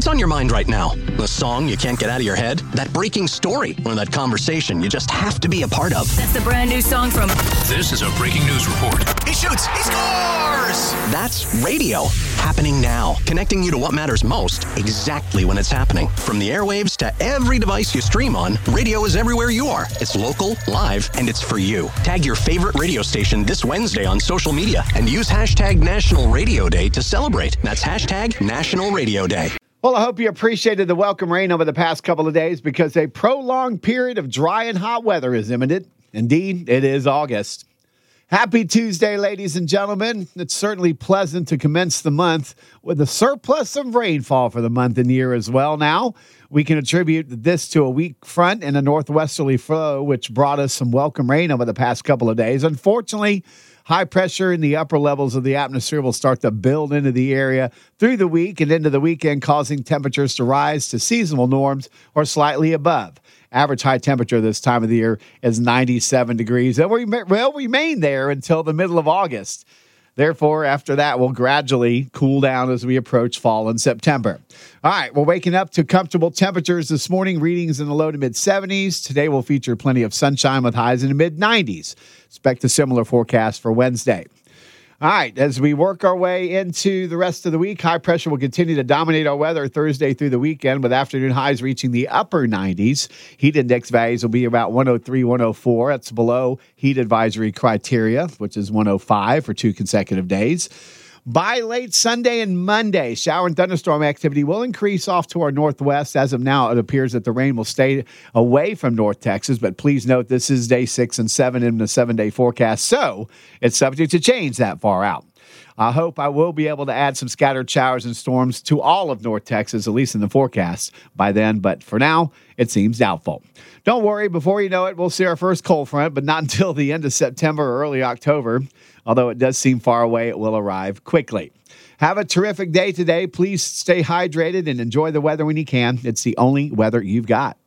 What's on your mind right now? The song you can't get out of your head? That breaking story? Or that conversation you just have to be a part of? That's the brand new song from... This is a breaking news report. He shoots! He scores! That's radio. Happening now. Connecting you to what matters most, exactly when it's happening. From the airwaves to every device you stream on, radio is everywhere you are. It's local, live, and it's for you. Tag your favorite radio station this Wednesday on social media and use hashtag National Radio Day to celebrate. That's hashtag National Radio Day. Well, I hope you appreciated the welcome rain over the past couple of days because a prolonged period of dry and hot weather is imminent. Indeed, it is August. Happy Tuesday, ladies and gentlemen. It's certainly pleasant to commence the month with a surplus of rainfall for the month and year as well. Now, we can attribute this to a weak front and a northwesterly flow, which brought us some welcome rain over the past couple of days. Unfortunately, high pressure in the upper levels of the atmosphere will start to build into the area through the week and into the weekend, causing temperatures to rise to seasonal norms or slightly above. Average high temperature this time of the year is 97 degrees. It will remain there until the middle of August. Therefore, after that, we'll gradually cool down as we approach fall in September. All right, we're waking up to comfortable temperatures this morning, readings in the low to mid-70s. Today will feature plenty of sunshine with highs in the mid-90s. Expect a similar forecast for Wednesday. All right, as we work our way into the rest of the week, high pressure will continue to dominate our weather Thursday through the weekend with afternoon highs reaching the upper 90s. Heat index values will be about 103, 104. That's below heat advisory criteria, which is 105 for 2 consecutive days. By late Sunday and Monday, shower and thunderstorm activity will increase off to our northwest. As of now, it appears that the rain will stay away from North Texas, but please note this is day 6 and 7 in the 7-day forecast, so it's subject to change that far out. I hope I will be able to add some scattered showers and storms to all of North Texas, at least in the forecast by then, but for now, it seems doubtful. Don't worry, before you know it, we'll see our first cold front, but not until the end of September or early October. Although it does seem far away, it will arrive quickly. Have a terrific day today. Please stay hydrated and enjoy the weather when you can. It's the only weather you've got.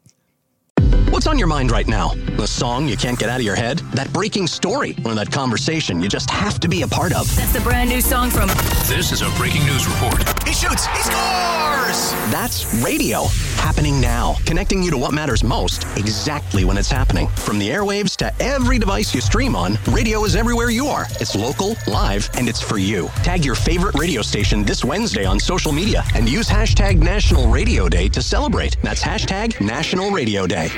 What's on your mind right now? The song you can't get out of your head? That breaking story? Or that conversation you just have to be a part of? That's the brand new song from... This is a breaking news report. He shoots! He scores! That's radio. Happening now. Connecting you to what matters most, exactly when it's happening. From the airwaves to every device you stream on, radio is everywhere you are. It's local, live, and it's for you. Tag your favorite radio station this Wednesday on social media and use hashtag National Radio Day to celebrate. That's hashtag National Radio Day.